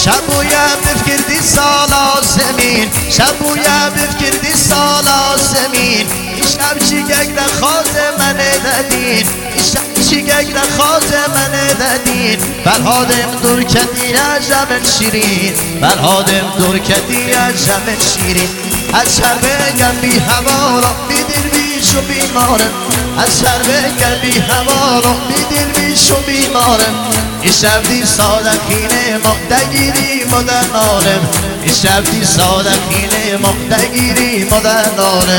شبویم بفکردی سالا زمین شبویم بفکردی سالا زمین شب چیگک نخواز من ددین شب چیگک نخواز من ددین برهادم دور کدی عجب شیرین برهادم دور کدی عجب شیرین از شر بگم بی هوا را بی دل بیش و بیمارم از شر بگم بی هوا را بی دل بیش و بیمارم این شب دی صادقینه مقدگیری مدنارم این شب دی صادقینه مقدگیری مدنارم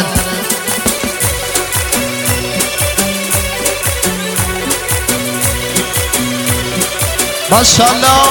ماشاءالله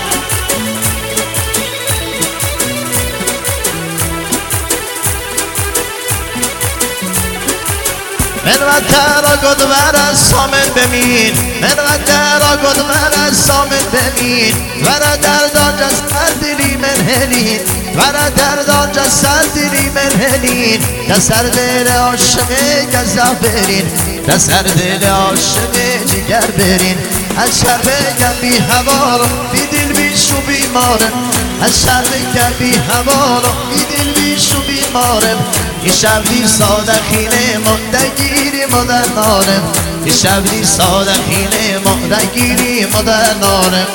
من و ترا گد ور سامن بمین من و ترا گد ور سامن بمین ور دردان جسر دلی من هلین ور دردان جسر دلی من هلین دسر دل عاشق گزا برین دسر دل عاشق جگر برین از شر بگم بی هوا رو بی دل بیش و بیمارم از شر بگم بی هوا رو بی دل بیش و بیمارم این شب دی صادقینه مقدگیری مدنارم این شب دی صادقینه مقدگیری مدنارم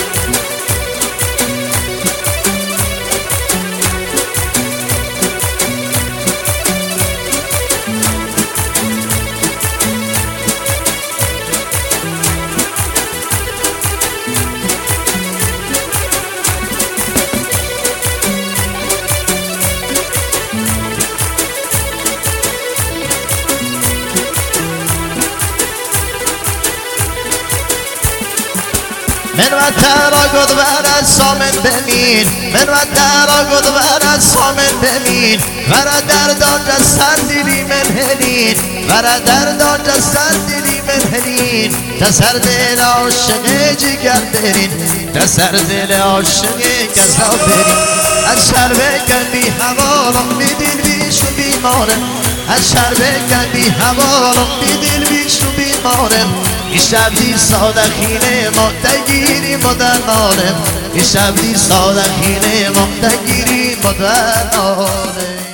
من و ترا گد ور سامن بمین من و ترا گد ور سامن بمین ور دردان جسر دلی من هلین ور دردان جسر دلی من هلین تسر دل عاشق جگر برین تسر دل عاشق گزا برین از شر بگم بی هوا رو بی دل بیش و بیمارم از شر بگم بی هوا رو بی دل بیش و بیمارم این شب دی صادقینه مقدگیری مدنارم این شب دی صادقینه مقدگیری مدنارم